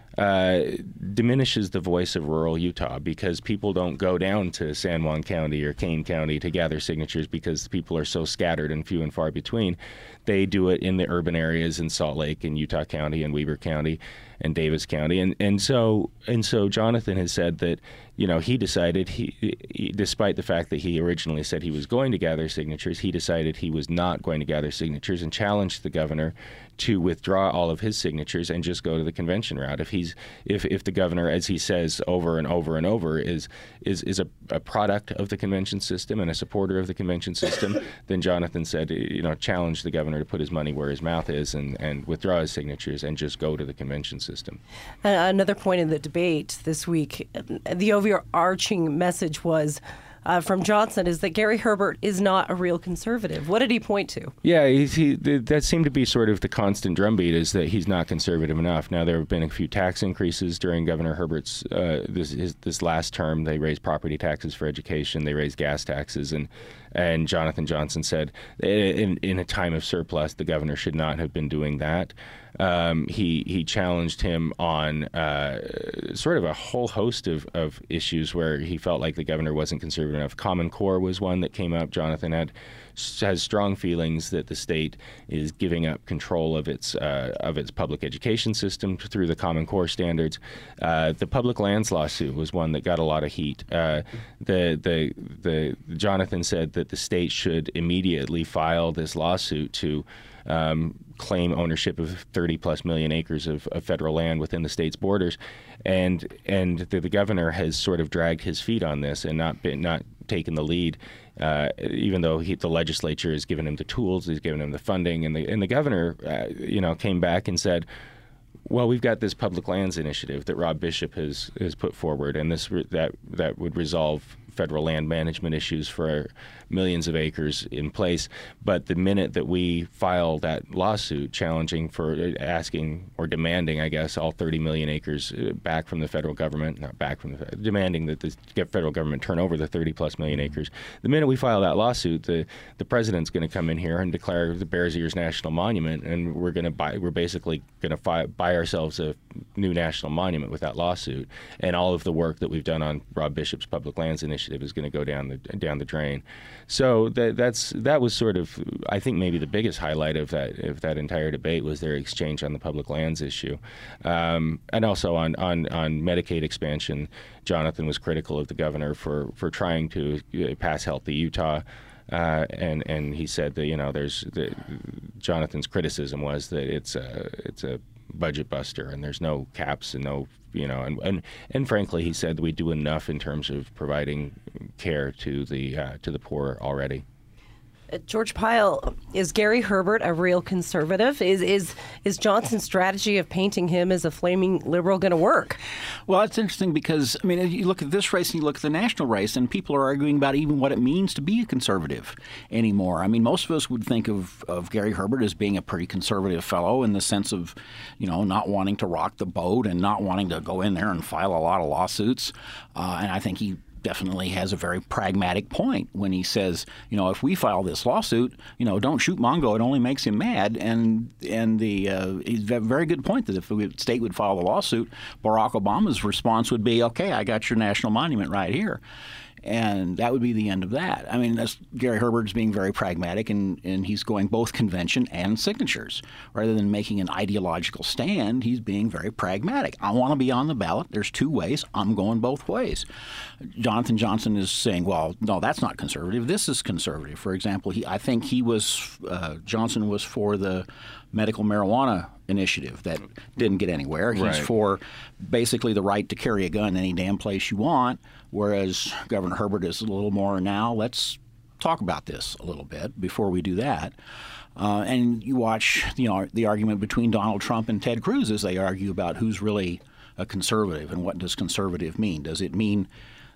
Uh, diminishes the voice of rural Utah because people don't go down to San Juan County or Kane County to gather signatures because people are so scattered and few and far between. They do it in the urban areas in Salt Lake and Utah County and Weber County and Davis County. And, and so and so Jonathan has said that, you know, he decided, he, he despite the fact that he originally said he was going to gather signatures, he decided he was not going to gather signatures and challenged the governor to withdraw all of his signatures and just go to the convention route. If he's if, if the governor, as he says over and over and over, is is is a, a product of the convention system and a supporter of the convention system, then Jonathan said, you know, challenge the governor to put his money where his mouth is and, and withdraw his signatures and just go to the convention system. Uh, another point in the debate this week, the overarching message was Uh, from Johnson is that Gary Herbert is not a real conservative. What did he point to? Yeah, he's, he, that seemed to be sort of the constant drumbeat, is that he's not conservative enough. Now, there have been a few tax increases during Governor Herbert's uh, this his, this last term. They raised property taxes for education. They raised gas taxes. And and Jonathan Johnson said in, in a time of surplus, the governor should not have been doing that. Um, he he challenged him on uh, sort of a whole host of, of issues where he felt like the governor wasn't conservative enough. Common Core was one that came up. Jonathan had has strong feelings that the state is giving up control of its uh, of its public education system through the Common Core standards. Uh, the public lands lawsuit was one that got a lot of heat. Uh, the the the Jonathan said that the state should immediately file this lawsuit to Um, claim ownership of thirty plus million acres of, of federal land within the state's borders, and and the, the governor has sort of dragged his feet on this and not been not taken the lead, uh, even though he, the legislature has given him the tools, he's given him the funding, and the and the governor, uh, you know, came back and said, well, we've got this public lands initiative that Rob Bishop has has put forward, and this that that would resolve federal land management issues for millions of acres in place. But the minute that we file that lawsuit challenging for asking or demanding, I guess, all thirty million acres back from the federal government, not back from the demanding that the federal government turn over the thirty plus million acres, the minute we file that lawsuit, the the president's going to come in here and declare the Bears Ears National Monument, and we're going to buy. We're basically going to fi- buy ourselves a new national monument with that lawsuit, and all of the work that we've done on Rob Bishop's Public Lands Initiative is going to go down the down the drain. So that that's that was sort of, I think, maybe the biggest highlight of that of that entire debate was their exchange on the public lands issue, um, and also on, on on Medicaid expansion. Jonathan was critical of the governor for for trying to pass Healthy Utah. Uh, and and he said that, you know, there's the, Jonathan's criticism was that it's a it's a budget buster and there's no caps and no, you know, and and, and frankly, he said that we do enough in terms of providing care to the uh, to the poor already. George Pyle, is Gary Herbert a real conservative? Is is is Johnson's strategy of painting him as a flaming liberal going to work? Well, it's interesting because, I mean, you look at this race and you look at the national race, and people are arguing about even what it means to be a conservative anymore. I mean, most of us would think of, of Gary Herbert as being a pretty conservative fellow in the sense of, you know, not wanting to rock the boat and not wanting to go in there and file a lot of lawsuits. Uh, and I think he definitely has a very pragmatic point when he says, you know, if we file this lawsuit, you know, don't shoot Mongo. It only makes him mad. And and the uh, he's a very good point that if the state would file the lawsuit, Barack Obama's response would be, okay, I got your national monument right here. And that would be the end of that. I mean, that's, Gary Herbert's being very pragmatic, and, and he's going both convention and signatures. Rather than making an ideological stand, he's being very pragmatic. I want to be on the ballot. There's two ways. I'm going both ways. Jonathan Johnson is saying, well, no, that's not conservative. This is conservative. For example, he, I think he was, uh, Johnson was for the medical marijuana initiative that didn't get anywhere. He's right. for basically the right to carry a gun any damn place you want, whereas Governor Herbert is a little more, now let's talk about this a little bit before we do that. Uh, and you watch, you know, the argument between Donald Trump and Ted Cruz as they argue about who's really a conservative and what does conservative mean. Does it mean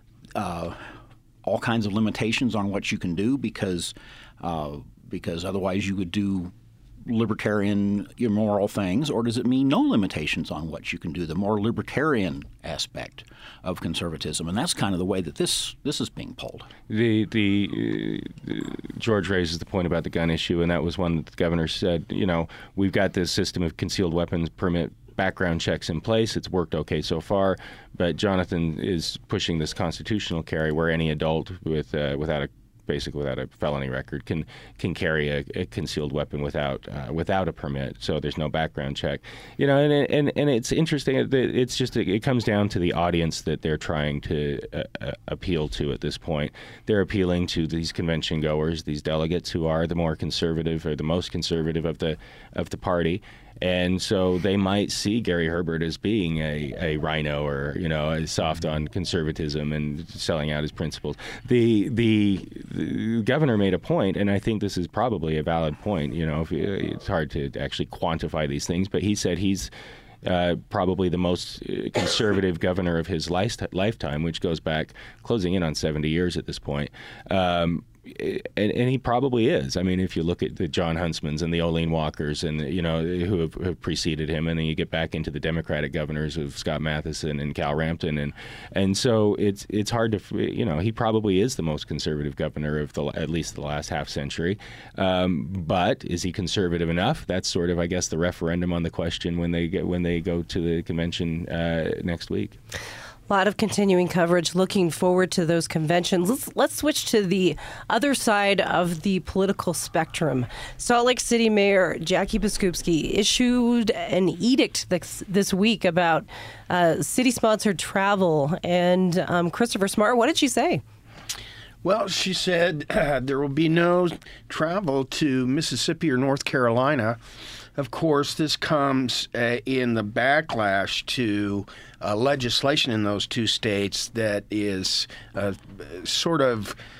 uh, all kinds of limitations on what you can do because uh, because otherwise you would do libertarian, immoral things, or does it mean no limitations on what you can do, the more libertarian aspect of conservatism? And that's kind of the way that this this is being pulled. The the uh, George raises the point about the gun issue, and that was one that the governor said, you know, we've got this system of concealed weapons permit background checks in place. It's worked okay so far, but Jonathan is pushing this constitutional carry where any adult with uh, without a basically without a felony record can can carry a, a concealed weapon without uh, without a permit. So there's no background check, you know. And and and it's interesting. It's just it comes down to the audience that they're trying to uh, appeal to at this point. They're appealing to these convention goers, these delegates who are the more conservative or the most conservative of the of the party. And so they might see Gary Herbert as being a, a rhino or, you know, a soft on conservatism and selling out his principles. The, the the governor made a point, and I think this is probably a valid point. You know, if, it's hard to actually quantify these things, but he said he's Uh, probably the most conservative governor of his life, lifetime, which goes back closing in on seventy years at this point. Um, and, and he probably is. I mean, if you look at the John Huntsmans and the Olene Walkers and, you know, who have, have preceded him, and then you get back into the Democratic governors of Scott Matheson and Cal Rampton. And and so it's it's hard to, you know, he probably is the most conservative governor of the at least the last half century. Um, but is he conservative enough? That's sort of, I guess, the referendum on the question when they get when they go to the convention uh, next week. A lot of continuing coverage. Looking forward to those conventions. Let's let's switch to the other side of the political spectrum. Salt Lake City Mayor Jackie Biskupski issued an edict this, this week about uh, city-sponsored travel. And um, Christopher Smart, what did she say? Well, she said uh, there will be no travel to Mississippi or North Carolina. Of course, this comes uh, in the backlash to uh, legislation in those two states that is uh, sort of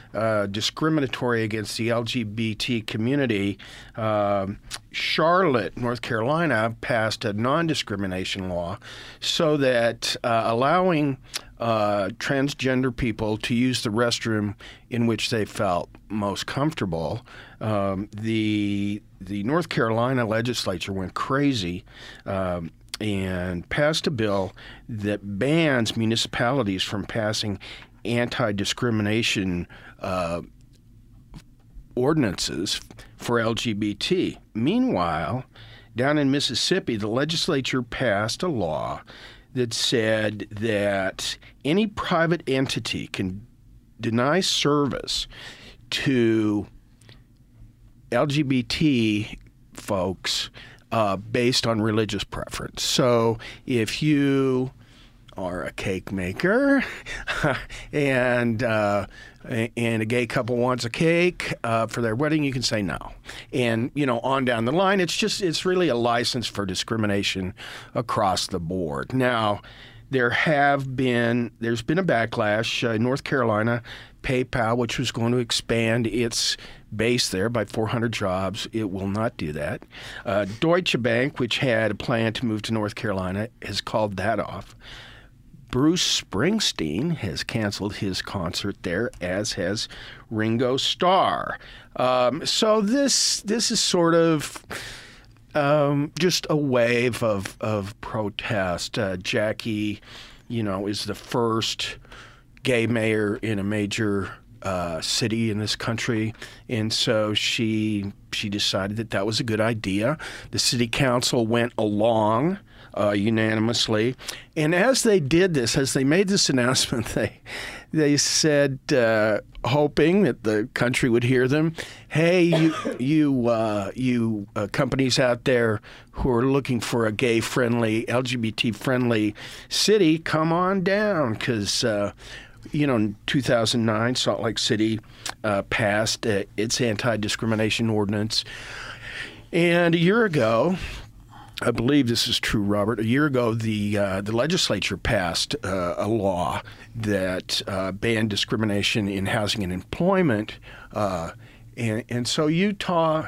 uh, discriminatory against the L G B T community, um, Charlotte, North Carolina, passed a non-discrimination law so that uh, allowing uh, transgender people to use the restroom in which they felt most comfortable. Um, the the North Carolina legislature went crazy um, and passed a bill that bans municipalities from passing anti-discrimination uh, ordinances for L G B T. Meanwhile, down in Mississippi, the legislature passed a law that said that any private entity can deny service to L G B T folks uh, based on religious preference. So if you are a cake maker and uh, and a gay couple wants a cake uh, for their wedding, you can say no. And, you know, on down the line, it's just, it's really a license for discrimination across the board. Now, there have been, there's been a backlash. Uh, North Carolina, PayPal, which was going to expand its base there by four hundred jobs, it will not do that. Uh, Deutsche Bank, which had a plan to move to North Carolina, has called that off. Bruce Springsteen has canceled his concert there, as has Ringo Starr. Um, so this this is sort of um, just a wave of of protest. Uh, Jackie, you know, is the first gay mayor in a major uh, city in this country, and so she she decided that that was a good idea. The city council went along Uh, unanimously. And as they did this, as they made this announcement, they they said, uh, hoping that the country would hear them, hey, you you uh, you uh, companies out there who are looking for a gay-friendly, L G B T-friendly city, come on down, because uh, you know, in two thousand nine, Salt Lake City uh, passed uh, its anti-discrimination ordinance. And a year ago, I believe this is true, Robert. A year ago, the uh, the legislature passed uh, a law that uh, banned discrimination in housing and employment, uh, and and so Utah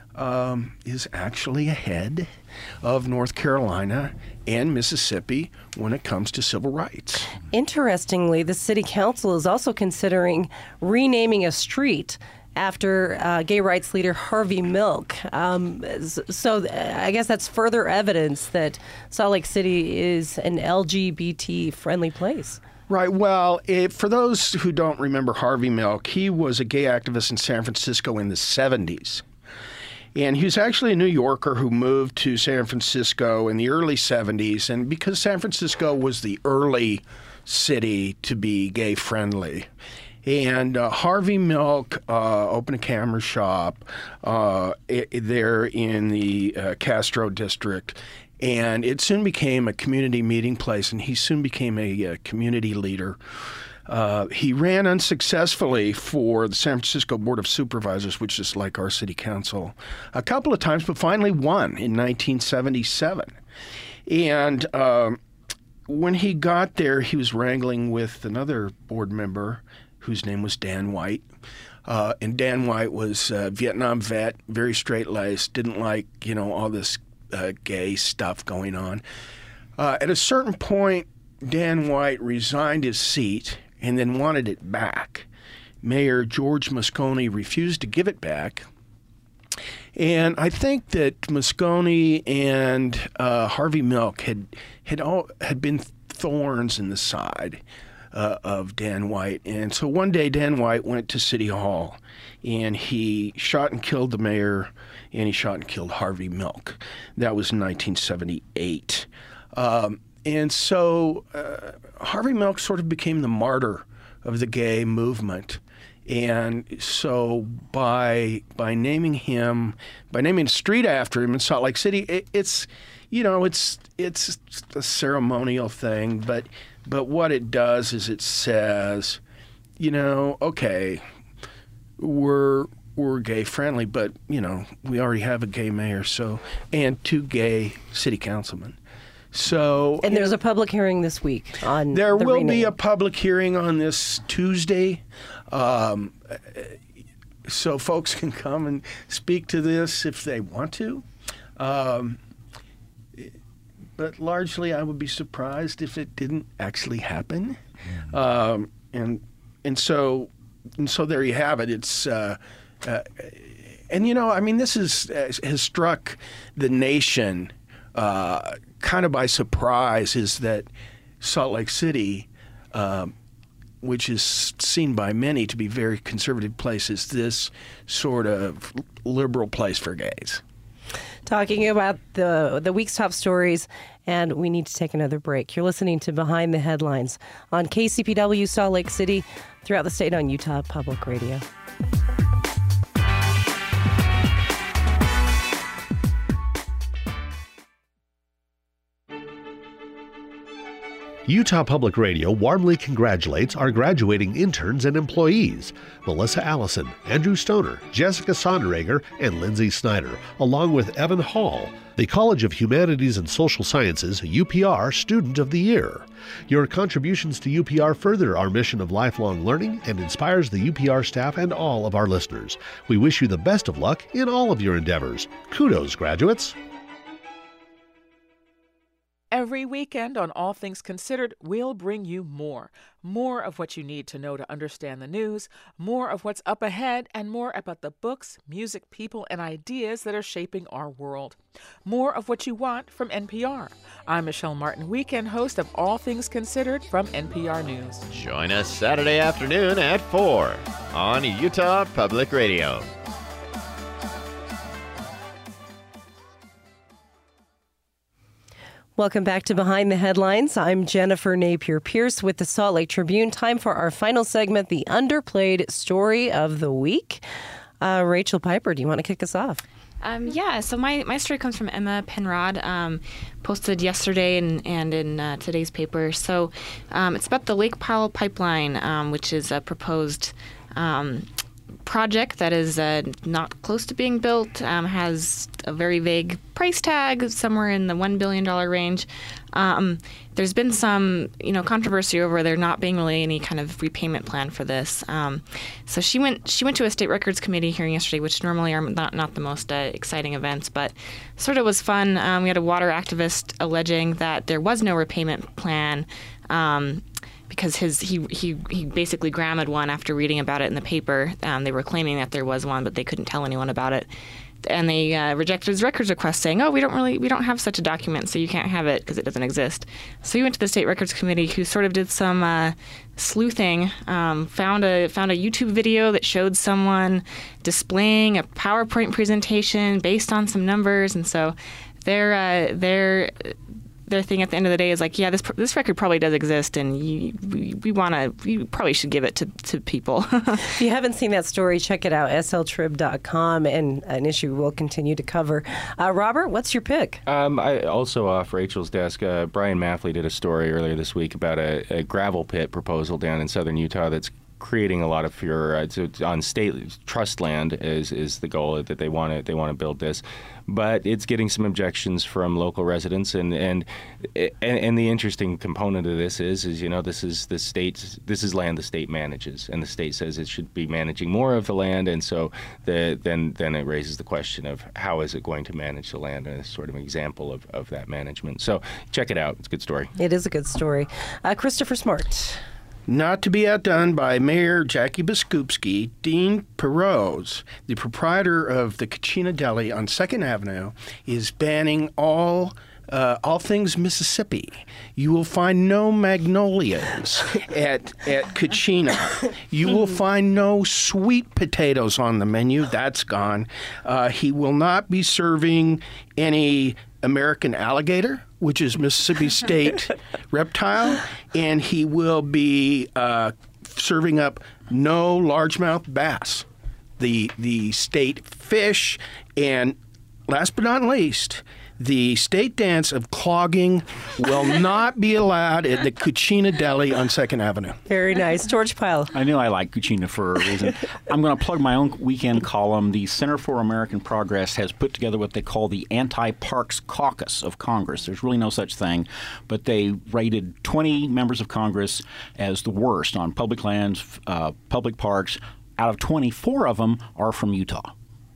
um, is actually ahead of North Carolina and Mississippi when it comes to civil rights. Interestingly, the city council is also considering renaming a street after uh, gay rights leader Harvey Milk. Um, so I guess that's further evidence that Salt Lake City is an L G B T-friendly place. Right. Well, it, for those who don't remember Harvey Milk, he was a gay activist in San Francisco in the seventies. And he was actually a New Yorker who moved to San Francisco in the early seventies. And because San Francisco was the early city to be gay-friendly, and uh, Harvey Milk uh, opened a camera shop uh, it, there in the uh, Castro district, and it soon became a community meeting place, and he soon became a, a community leader. Uh, he ran unsuccessfully for the San Francisco Board of Supervisors, which is like our city council, a couple of times, but finally won in nineteen seventy-seven. And uh, when he got there, he was wrangling with another board member whose name was Dan White. Uh, and Dan White was a Vietnam vet, very straight-laced, didn't like, you know, all this uh, gay stuff going on. Uh, at a certain point, Dan White resigned his seat and then wanted it back. Mayor George Moscone refused to give it back. And I think that Moscone and uh, Harvey Milk had had all had been thorns in the side Uh, of Dan White. And so one day Dan White went to City Hall and he shot and killed the mayor, and he shot and killed Harvey Milk. That was in nineteen seventy-eight. Um, and so uh, Harvey Milk sort of became the martyr of the gay movement. And so by by naming him, by naming a street after him in Salt Lake City, it, it's, you know, it's it's a ceremonial thing, but But what it does is it says, you know, okay, we're we're gay friendly, but you know, we already have a gay mayor, so and two gay city councilmen. So And there's a public hearing this week on there the will rename. be a public hearing on this Tuesday. Um, so folks can come and speak to this if they want to. Um, but largely, I would be surprised if it didn't actually happen. Mm-hmm. Um, and and so and so there you have it. It's uh, uh, and you know, I mean, this is has struck the nation uh, kind of by surprise. Is that Salt Lake City, um, which is seen by many to be a very conservative place, is this sort of liberal place for gays. Talking about the the week's top stories, and we need to take another break. You're listening to Behind the Headlines on K C P W Salt Lake City, throughout the state on Utah Public Radio. Utah Public Radio warmly congratulates our graduating interns and employees, Melissa Allison, Andrew Stoner, Jessica Sonderegger, and Lindsay Snyder, along with Evan Hall, the College of Humanities and Social Sciences U P R Student of the Year. Your contributions to U P R further our mission of lifelong learning and inspires the U P R staff and all of our listeners. We wish you the best of luck in all of your endeavors. Kudos, graduates. Every weekend on All Things Considered, we'll bring you more. More of what you need to know to understand the news, more of what's up ahead, and more about the books, music, people, and ideas that are shaping our world. More of what you want from N P R. I'm Michelle Martin, weekend host of All Things Considered from N P R News. Join us Saturday afternoon at four on Utah Public Radio. Welcome back to Behind the Headlines. I'm Jennifer Napier-Pierce with the Salt Lake Tribune. Time for our final segment, the underplayed story of the week. Uh, Rachel Piper, do you want to kick us off? Um, yeah, so my, my story comes from Emma Penrod, um, posted yesterday and, and in uh, today's paper. So um, it's about the Lake Powell Pipeline, um, which is a proposed um, project that is uh, not close to being built, um, has a very vague price tag, somewhere in the one billion dollars range. Um, there's been some, you know, controversy over there not being really any kind of repayment plan for this. Um, so she went she went to a state records committee hearing yesterday, which normally are not, not the most uh, exciting events, but sort of was fun. Um, we had a water activist alleging that there was no repayment plan, um, because his he, he he basically grammed one after reading about it in the paper. Um, they were claiming that there was one, but they couldn't tell anyone about it. And they uh, rejected his records request, saying, "Oh, we don't really we don't have such a document, so you can't have it because it doesn't exist." So he went to the state records committee, who sort of did some uh, sleuthing, um, found a found a YouTube video that showed someone displaying a PowerPoint presentation based on some numbers, and so they're uh, they're. Their thing at the end of the day is like, yeah, this this record probably does exist, and you, we, we want to, we probably should give it to, to people. If you haven't seen that story, check it out, S L trib dot com, and an issue we'll continue to cover. Uh, Robert, what's your pick? Um, I also off Rachel's desk, uh, Brian Maffley did a story earlier this week about a, a gravel pit proposal down in southern Utah that's creating a lot of furor. Uh, it's on state trust land is is the goal that they want to they want to build this, but it's getting some objections from local residents, and and and, and the interesting component of this is is you know this is the state this is land the state manages, and the state says it should be managing more of the land, and so the then then it raises the question of how is it going to manage the land, and it's sort of an example of, of that management. So check it out. It's a good story. It is a good story. Uh, Christopher Smart. Not to be outdone by Mayor Jackie Biskupski, Dean Perrose, the proprietor of the Kachina Deli on second Avenue, is banning all uh, all things Mississippi. You will find no magnolias at at Kachina. You will find no sweet potatoes on the menu. That's gone. Uh, he will not be serving any American alligator, which is Mississippi State reptile, and he will be uh, serving up no largemouth bass, the the state fish, and last but not least, The state dance of clogging will not be allowed at the Cucina Deli on second Avenue. Very nice. George Pyle. I knew I like Cucina for a reason. I'm going to plug my own weekend column. The Center for American Progress has put together what they call the Anti-Parks Caucus of Congress. There's really no such thing, but they rated twenty members of Congress as the worst on public lands, uh, public parks. Out of twenty-four of them are from Utah.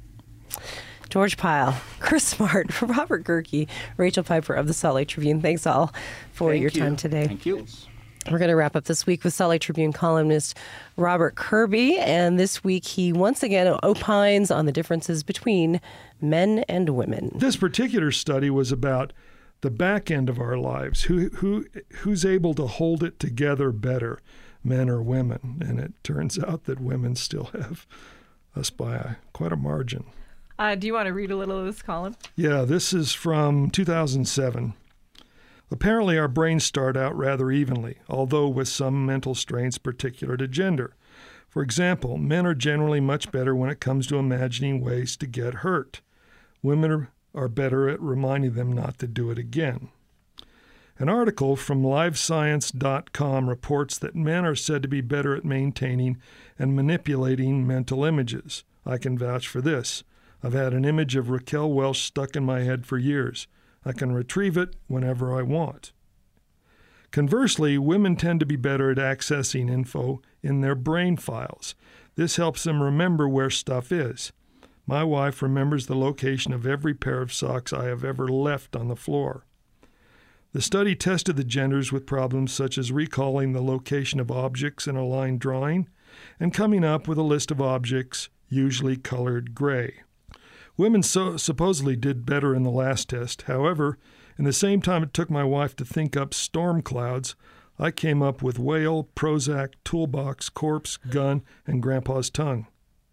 George Pyle, Chris Smart, Robert Gerke, Rachel Piper of the Salt Lake Tribune. Thanks all for Thank your you. time today. Thank you. We're going to wrap up this week with Salt Lake Tribune columnist Robert Kirby. And this week he once again opines on the differences between men and women. This particular study was about the back end of our lives. Who who who's able to hold it together better, men or women? And it turns out that women still have us by a, quite a margin. Uh, do you want to read a little of this column? Yeah, this is from two thousand seven. Apparently, our brains start out rather evenly, although with some mental strains particular to gender. For example, men are generally much better when it comes to imagining ways to get hurt. Women are, are better at reminding them not to do it again. An article from live science dot com reports that men are said to be better at maintaining and manipulating mental images. I can vouch for this. I've had an image of Raquel Welch stuck in my head for years. I can retrieve it whenever I want. Conversely, women tend to be better at accessing info in their brain files. This helps them remember where stuff is. My wife remembers the location of every pair of socks I have ever left on the floor. The study tested the genders with problems such as recalling the location of objects in a line drawing and coming up with a list of objects, usually colored gray. Women so, supposedly did better in the last test. However, in the same time it took my wife to think up storm clouds, I came up with whale, Prozac, toolbox, corpse, gun, and grandpa's tongue.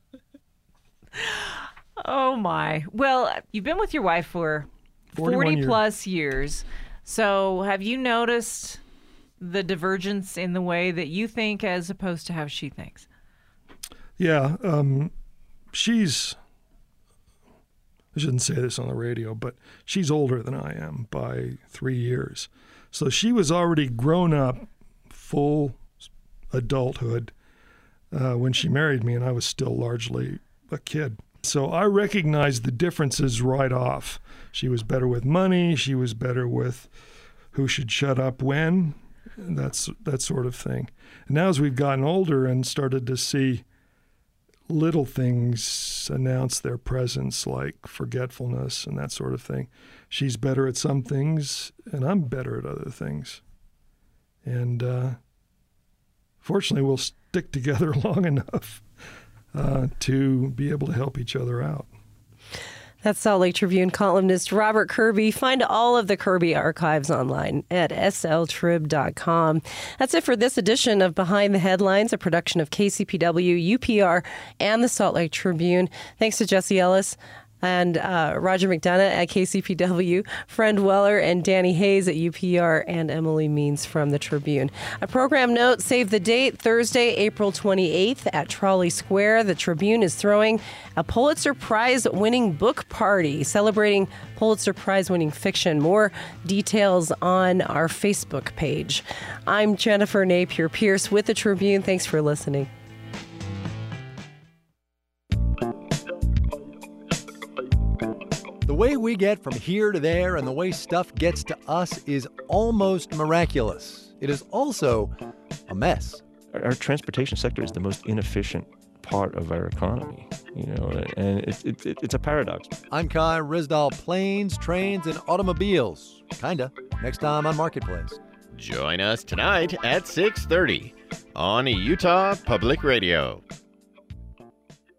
Oh, my. Well, you've been with your wife for forty years. plus years. So have you noticed the divergence in the way that you think as opposed to how she thinks? Yeah, um, she's... I shouldn't say this on the radio, but she's older than I am by three years. So she was already grown up, full adulthood, uh, when she married me, and I was still largely a kid. So I recognized the differences right off. She was better with money. She was better with who should shut up when, that's that sort of thing. And now as we've gotten older and started to see little things announce their presence, like forgetfulness and that sort of thing. She's better at some things, and I'm better at other things. And uh, fortunately, we'll stick together long enough uh, to be able to help each other out. That's Salt Lake Tribune columnist Robert Kirby. Find all of the Kirby archives online at S L trib dot com. That's it for this edition of Behind the Headlines, a production of K C P W, U P R, and the Salt Lake Tribune. Thanks to Jesse Ellis and uh, Roger McDonough at K C P W, Friend Weller and Danny Hayes at U P R, and Emily Means from the Tribune. A program note, save the date, Thursday, April twenty-eighth at Trolley Square. The Tribune is throwing a Pulitzer Prize-winning book party celebrating Pulitzer Prize-winning fiction. More details on our Facebook page. I'm Jennifer Napier-Pierce with the Tribune. Thanks for listening. The way we get from here to there and the way stuff gets to us is almost miraculous. It is also a mess. Our, our transportation sector is the most inefficient part of our economy, you know, and it's it, it, it's a paradox. I'm Kai Risdall. Planes, trains, and automobiles. Kinda. Next time on Marketplace. Join us tonight at six thirty on Utah Public Radio.